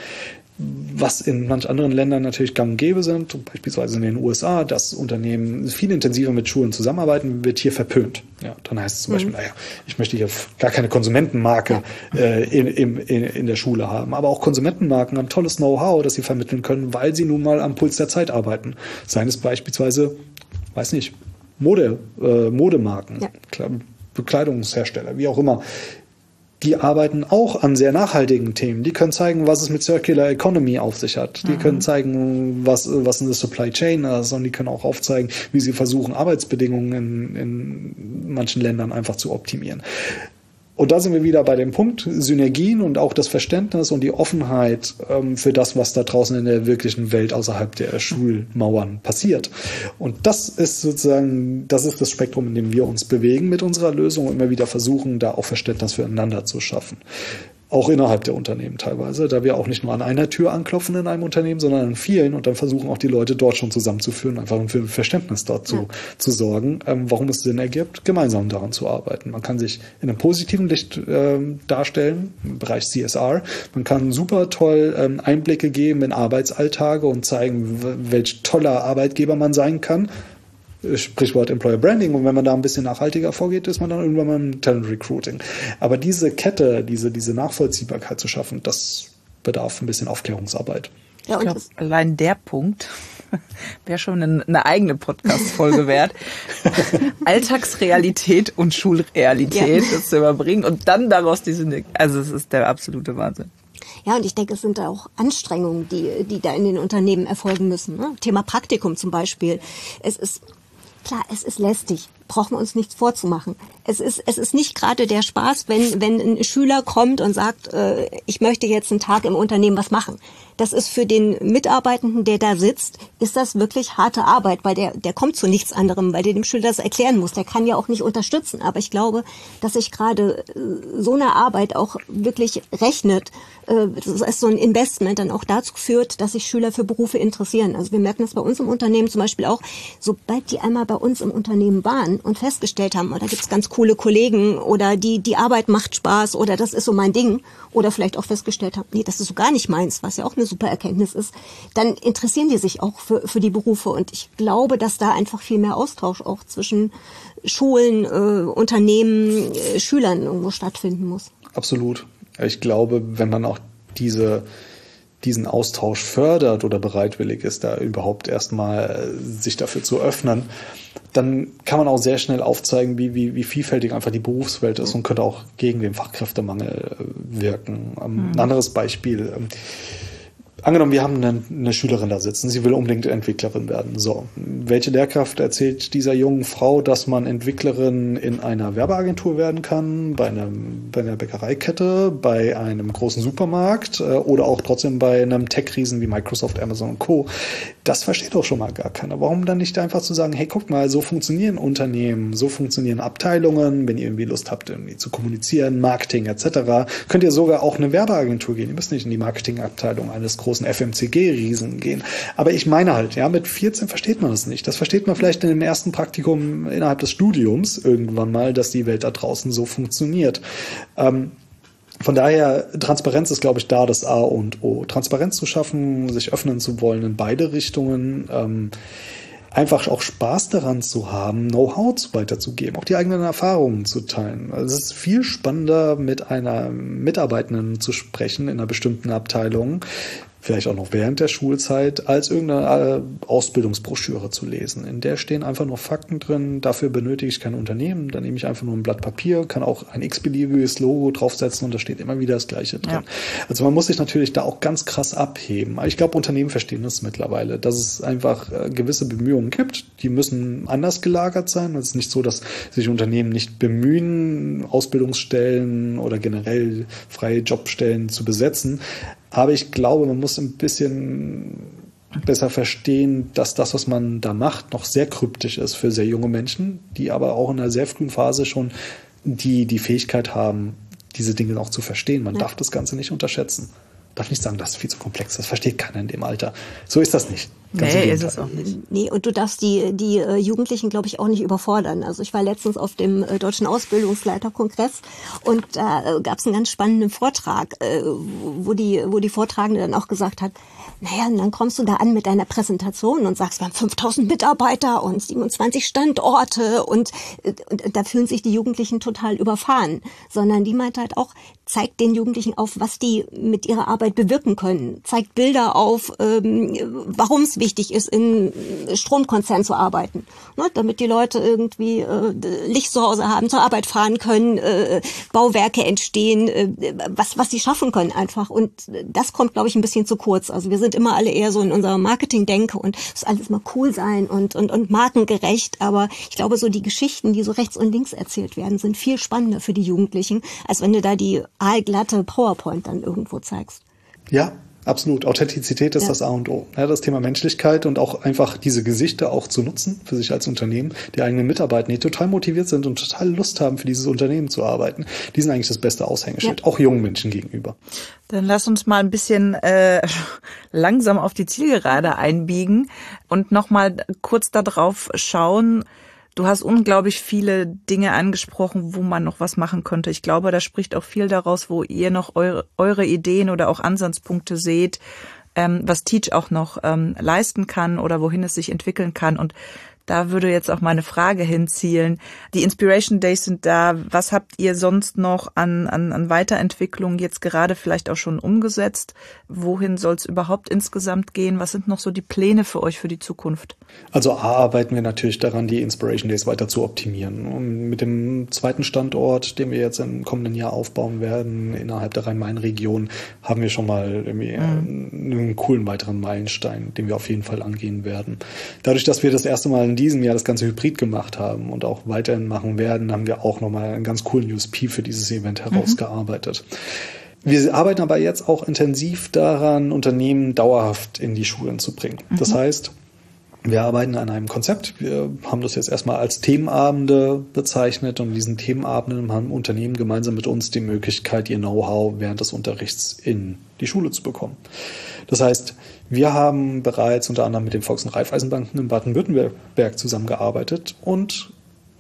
Was in manch anderen Ländern natürlich gang und gäbe sind, beispielsweise in den U S A, dass Unternehmen viel intensiver mit Schulen zusammenarbeiten, wird hier verpönt. Ja, dann heißt es zum mhm. Beispiel, naja, ich möchte hier gar keine Konsumentenmarke äh, in, in, in der Schule haben. Aber auch Konsumentenmarken haben tolles Know-how, das sie vermitteln können, weil sie nun mal am Puls der Zeit arbeiten. Seien es beispielsweise, weiß nicht, Mode, äh, Modemarken, ja. Bekleidungshersteller, wie auch immer. Die arbeiten auch an sehr nachhaltigen Themen. Die können zeigen, was es mit Circular Economy auf sich hat. Die mhm. können zeigen, was, was eine Supply Chain ist. Und die können auch aufzeigen, wie sie versuchen, Arbeitsbedingungen in, in manchen Ländern einfach zu optimieren. Und da sind wir wieder bei dem Punkt Synergien und auch das Verständnis und die Offenheit ähm, für das, was da draußen in der wirklichen Welt außerhalb der Schulmauern passiert. Und das ist sozusagen, das ist das Spektrum, in dem wir uns bewegen mit unserer Lösung und immer wieder versuchen, da auch Verständnis füreinander zu schaffen. Auch innerhalb der Unternehmen teilweise, da wir auch nicht nur an einer Tür anklopfen in einem Unternehmen, sondern an vielen und dann versuchen auch die Leute dort schon zusammenzuführen, einfach für Verständnis dort zu, ja. zu sorgen, ähm, warum es Sinn ergibt, gemeinsam daran zu arbeiten. Man kann sich in einem positiven Licht ähm, darstellen, im Bereich C S R. Man kann super toll ähm, Einblicke geben in Arbeitsalltage und zeigen, welch toller Arbeitgeber man sein kann. Sprichwort Employer Branding, und wenn man da ein bisschen nachhaltiger vorgeht, ist man dann irgendwann mal im Talent Recruiting. Aber diese Kette, diese, diese Nachvollziehbarkeit zu schaffen, das bedarf ein bisschen Aufklärungsarbeit. Ja, ich glaube, allein der Punkt wäre schon eine, eine eigene Podcast-Folge wert. Alltagsrealität und Schulrealität, ja. das zu überbringen und dann daraus diese, also es ist der absolute Wahnsinn. Ja, und ich denke, es sind da auch Anstrengungen, die, die da in den Unternehmen erfolgen müssen. Ne? Thema Praktikum zum Beispiel. Es ist, klar, es ist lästig. Brauchen wir uns nichts vorzumachen. Es ist, es ist nicht gerade der Spaß, wenn, wenn ein Schüler kommt und sagt, äh, ich möchte jetzt einen Tag im Unternehmen was machen. Das ist für den Mitarbeitenden, der da sitzt, ist das wirklich harte Arbeit, weil der, der kommt zu nichts anderem, weil der dem Schüler das erklären muss. Der kann ja auch nicht unterstützen. Aber ich glaube, dass sich gerade so eine Arbeit auch wirklich rechnet, äh, das ist so ein Investment dann auch dazu führt, dass sich Schüler für Berufe interessieren. Also wir merken das bei uns im Unternehmen zum Beispiel auch, sobald die einmal bei uns im Unternehmen waren und festgestellt haben, oder gibt's ganz coole Kollegen oder die die Arbeit macht Spaß oder das ist so mein Ding oder vielleicht auch festgestellt haben, nee, das ist so gar nicht meins, was ja auch eine super Erkenntnis ist, dann interessieren die sich auch für für die Berufe und ich glaube, dass da einfach viel mehr Austausch auch zwischen Schulen, äh, Unternehmen, äh, Schülern irgendwo stattfinden muss. Absolut. Ich glaube, wenn man auch diese diesen Austausch fördert oder bereitwillig ist, da überhaupt erstmal sich dafür zu öffnen, dann kann man auch sehr schnell aufzeigen, wie, wie, wie vielfältig einfach die Berufswelt ist und könnte auch gegen den Fachkräftemangel wirken. Mhm. Ein anderes Beispiel. Angenommen, wir haben eine, eine Schülerin da sitzen, sie will unbedingt Entwicklerin werden. So, welche Lehrkraft erzählt dieser jungen Frau, dass man Entwicklerin in einer Werbeagentur werden kann, bei, einem, bei einer Bäckereikette, bei einem großen Supermarkt äh, oder auch trotzdem bei einem Tech-Riesen wie Microsoft, Amazon und Co.? Das versteht doch schon mal gar keiner. Warum dann nicht einfach zu sagen, hey, guck mal, so funktionieren Unternehmen, so funktionieren Abteilungen, wenn ihr irgendwie Lust habt, irgendwie zu kommunizieren, Marketing et cetera, könnt ihr sogar auch eine Werbeagentur gehen. Ihr müsst nicht in die Marketingabteilung eines großen F M C G-Riesen gehen. Aber ich meine halt, ja, mit vierzehn versteht man das nicht. Das versteht man vielleicht in dem ersten Praktikum innerhalb des Studiums irgendwann mal, dass die Welt da draußen so funktioniert. Ähm, Von daher, Transparenz ist, glaube ich, da das A und O. Transparenz zu schaffen, sich öffnen zu wollen in beide Richtungen, ähm, einfach auch Spaß daran zu haben, Know-how weiterzugeben, auch die eigenen Erfahrungen zu teilen. Also es ist viel spannender, mit einer Mitarbeitenden zu sprechen in einer bestimmten Abteilung, vielleicht auch noch während der Schulzeit, als irgendeine Ausbildungsbroschüre zu lesen. In der stehen einfach nur Fakten drin, dafür benötige ich kein Unternehmen, dann nehme ich einfach nur ein Blatt Papier, kann auch ein x-beliebiges Logo draufsetzen und da steht immer wieder das Gleiche drin. Ja. Also man muss sich natürlich da auch ganz krass abheben. Aber ich glaube, Unternehmen verstehen das mittlerweile, dass es einfach äh, gewisse Bemühungen gibt, die müssen anders gelagert sein. Es ist nicht so, dass sich Unternehmen nicht bemühen, Ausbildungsstellen oder generell freie Jobstellen zu besetzen. Aber ich glaube, man muss ein bisschen besser verstehen, dass das, was man da macht, noch sehr kryptisch ist für sehr junge Menschen, die aber auch in einer sehr frühen Phase schon die, die Fähigkeit haben, diese Dinge auch zu verstehen. Man ja. darf das Ganze nicht unterschätzen. Darf nicht sagen, das ist viel zu komplex, das versteht keiner in dem Alter. So ist das nicht. Ganz nee, ist es auch nicht. Nee, und du darfst die, die äh, Jugendlichen, glaube ich, auch nicht überfordern. Also ich war letztens auf dem äh, Deutschen Ausbildungsleiterkongress und da äh, gab es einen ganz spannenden Vortrag, äh, wo die, wo die Vortragende dann auch gesagt hat, naja, und dann kommst du da an mit deiner Präsentation und sagst, wir haben fünftausend Mitarbeiter und siebenundzwanzig Standorte und, und da fühlen sich die Jugendlichen total überfahren. Sondern die meint halt auch, zeigt den Jugendlichen auf, was die mit ihrer Arbeit bewirken können. Zeigt Bilder auf, ähm, warum es wichtig ist, in Stromkonzern zu arbeiten. Ne? Damit die Leute irgendwie äh, Licht zu Hause haben, zur Arbeit fahren können, äh, Bauwerke entstehen, äh, was, was sie schaffen können einfach. Und das kommt, glaube ich, ein bisschen zu kurz. Also wir sind immer alle eher so in unserer Marketing-Denke und es alles mal cool sein und, und, und markengerecht. Aber ich glaube, so die Geschichten, die so rechts und links erzählt werden, sind viel spannender für die Jugendlichen, als wenn du da die aalglatte PowerPoint dann irgendwo zeigst. Ja, absolut. Authentizität ist ja. das A und O. Ja, das Thema Menschlichkeit und auch einfach diese Gesichter auch zu nutzen für sich als Unternehmen. Die eigenen Mitarbeiter, die total motiviert sind und total Lust haben, für dieses Unternehmen zu arbeiten, die sind eigentlich das beste Aushängeschild, ja. auch jungen Menschen gegenüber. Dann lass uns mal ein bisschen äh, langsam auf die Zielgerade einbiegen und nochmal kurz darauf schauen. Du hast unglaublich viele Dinge angesprochen, wo man noch was machen könnte. Ich glaube, da spricht auch viel daraus, wo ihr noch eure, eure Ideen oder auch Ansatzpunkte seht, ähm, was Teach auch noch ähm, leisten kann oder wohin es sich entwickeln kann. Und da würde jetzt auch meine Frage hinzielen. Die Inspiration Days sind da. Was habt ihr sonst noch an, an, an Weiterentwicklung jetzt gerade vielleicht auch schon umgesetzt? Wohin soll es überhaupt insgesamt gehen? Was sind noch so die Pläne für euch für die Zukunft? Also A, arbeiten wir natürlich daran, die Inspiration Days weiter zu optimieren. Und mit dem zweiten Standort, den wir jetzt im kommenden Jahr aufbauen werden, innerhalb der Rhein-Main-Region, haben wir schon mal irgendwie mhm. einen coolen weiteren Meilenstein, den wir auf jeden Fall angehen werden. Dadurch, dass wir das erste Mal in diesem Jahr das Ganze hybrid gemacht haben und auch weiterhin machen werden, haben wir auch nochmal einen ganz coolen U S P für dieses Event herausgearbeitet. Mhm. Wir arbeiten aber jetzt auch intensiv daran, Unternehmen dauerhaft in die Schulen zu bringen. Mhm. Das heißt, wir arbeiten an einem Konzept. Wir haben das jetzt erstmal als Themenabende bezeichnet und in diesen Themenabenden haben Unternehmen gemeinsam mit uns die Möglichkeit, ihr Know-how während des Unterrichts in die Schule zu bekommen. Das heißt, wir haben bereits unter anderem mit den Volks- und Raiffeisenbanken in Baden-Württemberg zusammengearbeitet und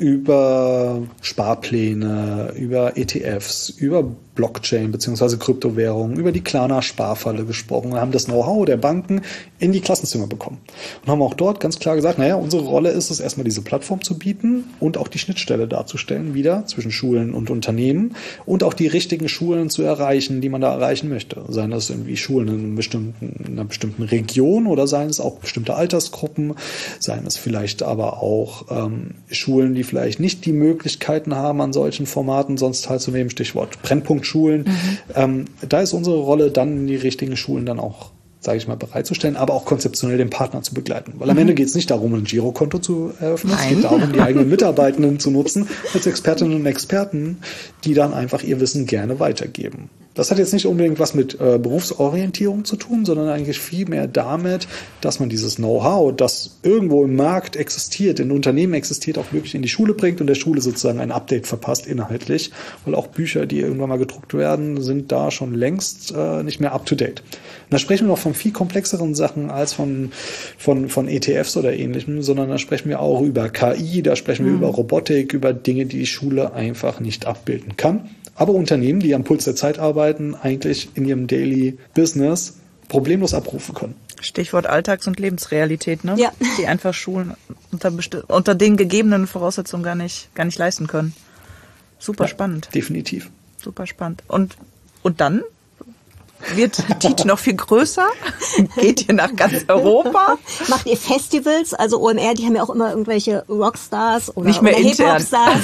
über Sparpläne, über E T Fs, über Blockchain bzw. Kryptowährungen, über die Klarna-Sparfalle gesprochen und haben das Know-how der Banken in die Klassenzimmer bekommen. Und haben auch dort ganz klar gesagt, naja, unsere Rolle ist es, erstmal diese Plattform zu bieten und auch die Schnittstelle darzustellen wieder zwischen Schulen und Unternehmen und auch die richtigen Schulen zu erreichen, die man da erreichen möchte. Seien das irgendwie Schulen in, einem bestimmten, in einer bestimmten Region oder seien es auch bestimmte Altersgruppen, seien es vielleicht aber auch ähm, Schulen, die vielleicht nicht die Möglichkeiten haben, an solchen Formaten sonst teilzunehmen, Stichwort Brennpunktschulen. Mhm. Ähm, da ist unsere Rolle dann in die richtigen Schulen dann auch sage ich mal, bereitzustellen, aber auch konzeptionell den Partner zu begleiten. Weil am Ende geht es nicht darum, ein Girokonto zu eröffnen, Nein. es geht darum, die eigenen Mitarbeitenden zu nutzen als Expertinnen und Experten, die dann einfach ihr Wissen gerne weitergeben. Das hat jetzt nicht unbedingt was mit äh, Berufsorientierung zu tun, sondern eigentlich viel mehr damit, dass man dieses Know-how, das irgendwo im Markt existiert, in Unternehmen existiert, auch wirklich in die Schule bringt und der Schule sozusagen ein Update verpasst inhaltlich, weil auch Bücher, die irgendwann mal gedruckt werden, sind da schon längst äh, nicht mehr up-to-date. Und da sprechen wir noch von viel komplexeren Sachen als von, von, von E T Fs oder Ähnlichem, sondern da sprechen wir auch über K I, da sprechen wir mhm. über Robotik, über Dinge, die die Schule einfach nicht abbilden kann. Aber Unternehmen, die am Puls der Zeit arbeiten, eigentlich in ihrem Daily Business problemlos abrufen können. Stichwort Alltags- und Lebensrealität, ne? Ja. Die einfach Schulen unter, unter den gegebenen Voraussetzungen gar nicht, gar nicht leisten können. Super ja, spannend. Definitiv. Super spannend. Und, und dann wird Teach noch viel größer? Geht ihr nach ganz Europa? Macht ihr Festivals? Also O M R, die haben ja auch immer irgendwelche Rockstars oder, nicht mehr oder intern. Hip-Hop-Stars.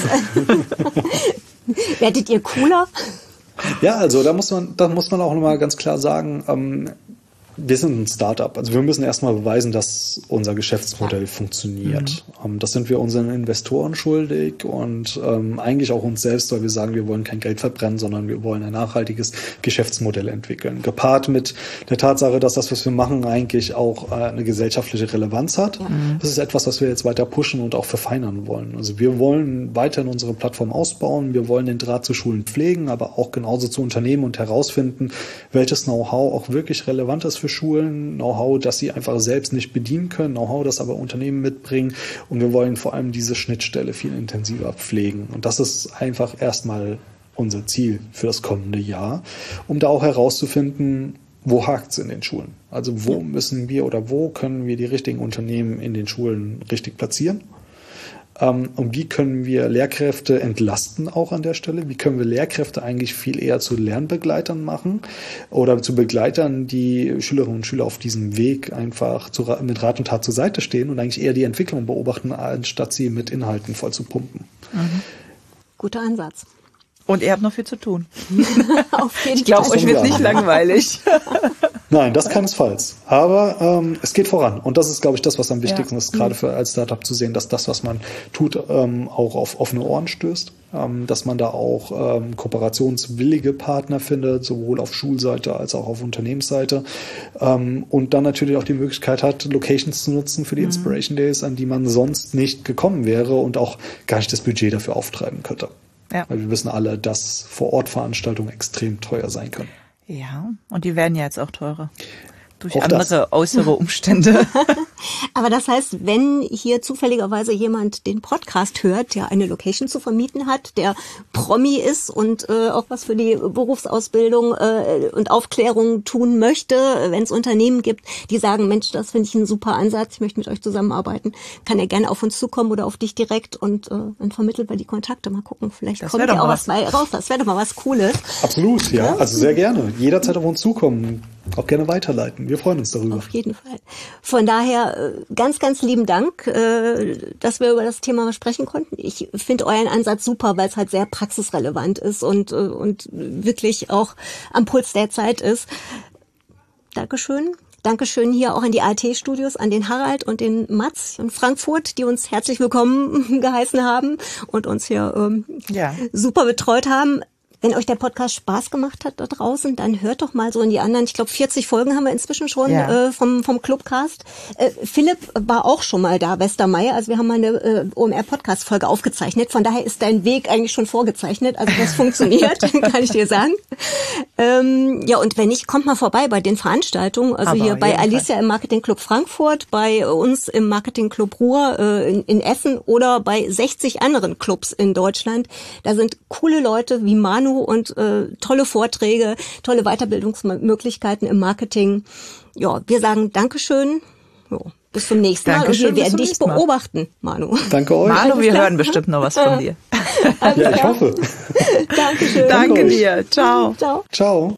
Werdet ihr cooler? Ja, also da muss man, da muss man auch nochmal ganz klar sagen, ähm, wir sind ein Startup. Also wir müssen erstmal beweisen, dass unser Geschäftsmodell ja. funktioniert. Mhm. Ähm, das sind wir unseren Investoren schuldig und ähm, eigentlich auch uns selbst, weil wir sagen, wir wollen kein Geld verbrennen, sondern wir wollen ein nachhaltiges Geschäftsmodell entwickeln. Gepaart mit der Tatsache, dass das, was wir machen, eigentlich auch äh, eine gesellschaftliche Relevanz hat. Mhm. Das ist etwas, was wir jetzt weiter pushen und auch verfeinern wollen. Also wir wollen weiterhin unsere Plattform ausbauen. Wir wollen den Draht zu Schulen pflegen, aber auch genauso zu Unternehmen und herausfinden, welches Know-how auch wirklich relevant ist für Schulen, Know-how, das sie einfach selbst nicht bedienen können, Know-how, das aber Unternehmen mitbringen und wir wollen vor allem diese Schnittstelle viel intensiver pflegen und das ist einfach erstmal unser Ziel für das kommende Jahr, um da auch herauszufinden, wo hakt es in den Schulen? Also wo müssen wir oder wo können wir die richtigen Unternehmen in den Schulen richtig platzieren? Und wie können wir Lehrkräfte entlasten auch an der Stelle? Wie können wir Lehrkräfte eigentlich viel eher zu Lernbegleitern machen oder zu Begleitern, die Schülerinnen und Schüler auf diesem Weg einfach zu, mit Rat und Tat zur Seite stehen und eigentlich eher die Entwicklung beobachten, anstatt sie mit Inhalten voll zu pumpen? Mhm. Guter Ansatz. Und ihr habt noch viel zu tun. Auf jeden ich glaube, euch wird nicht langweilig. Nein, das keinesfalls. Aber ähm, es geht voran. Und das ist, glaube ich, das, was am wichtigsten ja. ist, gerade für als Startup zu sehen, dass das, was man tut, ähm, auch auf offene Ohren stößt. Ähm, dass man da auch ähm, kooperationswillige Partner findet, sowohl auf Schulseite als auch auf Unternehmensseite. Ähm, und dann natürlich auch die Möglichkeit hat, Locations zu nutzen für die mhm. Inspiration Days, an die man sonst nicht gekommen wäre und auch gar nicht das Budget dafür auftreiben könnte. Ja. Weil wir wissen alle, dass Vor-Ort-Veranstaltungen extrem teuer sein können. Ja, und die werden ja jetzt auch teurer. Durch auch andere das. äußere Umstände. Aber das heißt, wenn hier zufälligerweise jemand den Podcast hört, der eine Location zu vermieten hat, der Promi ist und äh, auch was für die Berufsausbildung äh, und Aufklärung tun möchte, wenn es Unternehmen gibt, die sagen, Mensch, das finde ich ein super Ansatz, ich möchte mit euch zusammenarbeiten, kann er gerne auf uns zukommen oder auf dich direkt und äh, dann vermitteln wir die Kontakte. Mal gucken, vielleicht das kommt ja auch was bei raus. Das wäre doch mal was Cooles. Absolut, ja. ja. Also sehr gerne. Jederzeit auf uns zukommen. Auch gerne weiterleiten. Wir freuen uns darüber. Auf jeden Fall. Von daher ganz, ganz lieben Dank, dass wir über das Thema sprechen konnten. Ich finde euren Ansatz super, weil es halt sehr praxisrelevant ist und, und wirklich auch am Puls der Zeit ist. Dankeschön. Dankeschön hier auch an die A R T-Studios, an den Harald und den Mats in Frankfurt, die uns herzlich willkommen geheißen haben und uns hier ähm, ja. super betreut haben. Wenn euch der Podcast Spaß gemacht hat da draußen, dann hört doch mal so in die anderen, ich glaube vierzig Folgen haben wir inzwischen schon ja. äh, vom vom Clubcast. Äh, Philipp war auch schon mal da, Westermeier, also wir haben mal eine äh, O M R-Podcast-Folge aufgezeichnet, von daher ist dein Weg eigentlich schon vorgezeichnet, also das funktioniert, kann ich dir sagen. Ähm, ja, und wenn nicht, kommt mal vorbei bei den Veranstaltungen, also Aber hier bei Alicia Fall. Im Marketing Club Frankfurt, bei uns im Marketing Club Ruhr äh, in, in Essen oder bei sechzig anderen Clubs in Deutschland. Da sind coole Leute wie Manu und äh, tolle Vorträge, tolle Weiterbildungsmöglichkeiten im Marketing. Ja, wir sagen Dankeschön. Jo, bis zum nächsten Mal. Dankeschön, und wir werden dich beobachten, Manu. Danke euch. Manu, wir hören bestimmt noch was von dir. Ja, ich hoffe. Dankeschön. Danke dir. Ciao. Ciao. Ciao.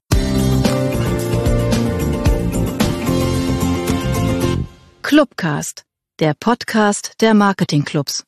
Clubcast, der Podcast der Marketingclubs.